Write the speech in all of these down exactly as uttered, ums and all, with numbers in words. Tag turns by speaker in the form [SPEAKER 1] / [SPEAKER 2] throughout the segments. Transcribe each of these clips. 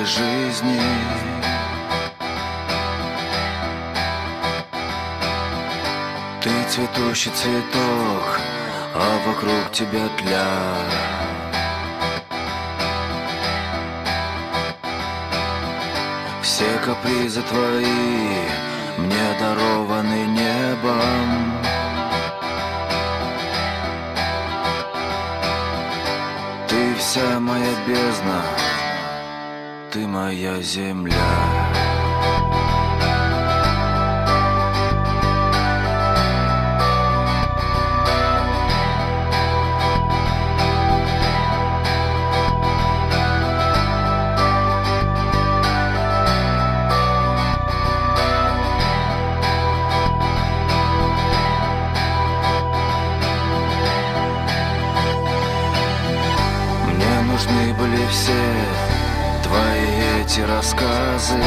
[SPEAKER 1] этой жизни. Ты цветущий цветок, а вокруг тебя тля. Все капризы твои мне дарованы небом. Ты вся моя бездна, ты моя земля. Нужны были все твои эти рассказы.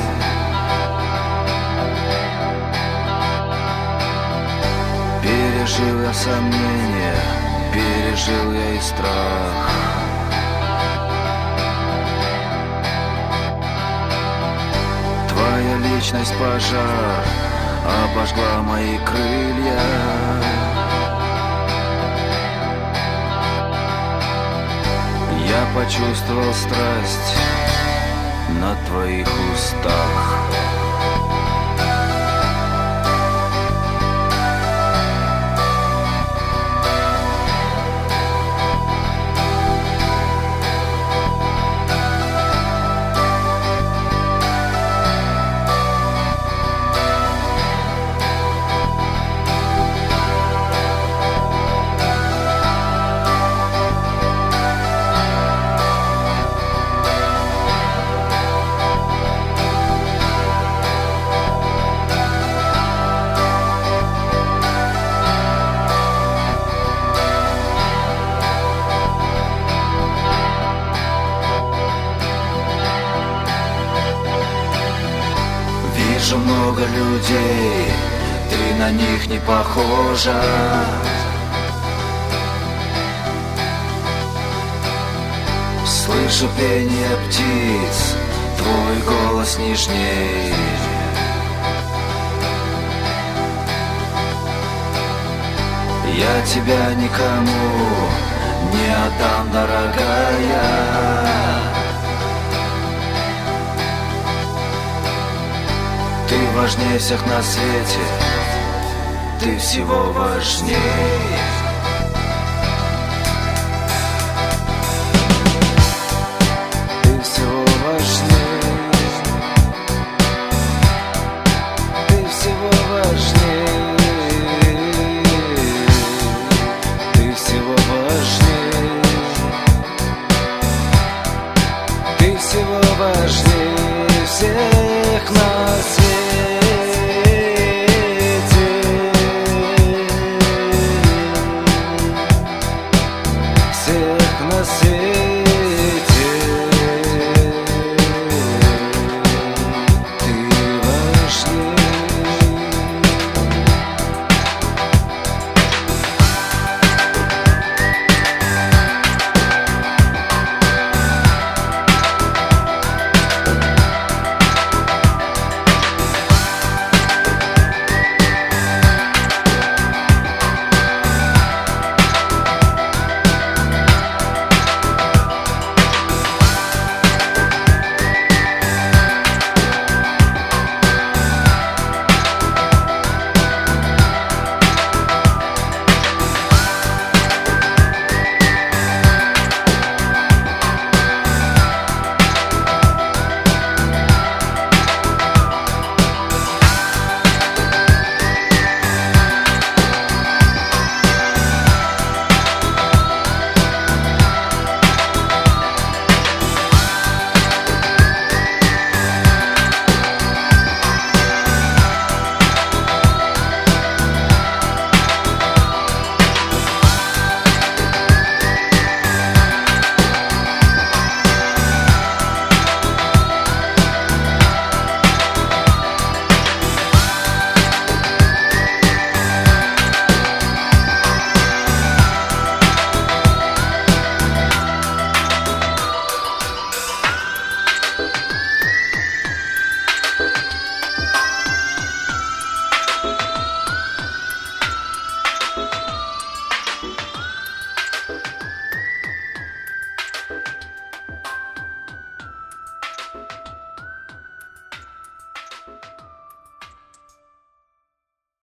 [SPEAKER 1] Пережил я сомнения, пережил я и страх. Твоя личность пожар обожгла мои крылья. Я почувствовал страсть на твоих устах. Вижу много людей, ты на них не похожа. Слышу пение птиц, твой голос нежней. Я тебя никому не отдам, дорогая. Ты важнее всех на свете, ты всего важней. Ты всего важней, ты всего важней.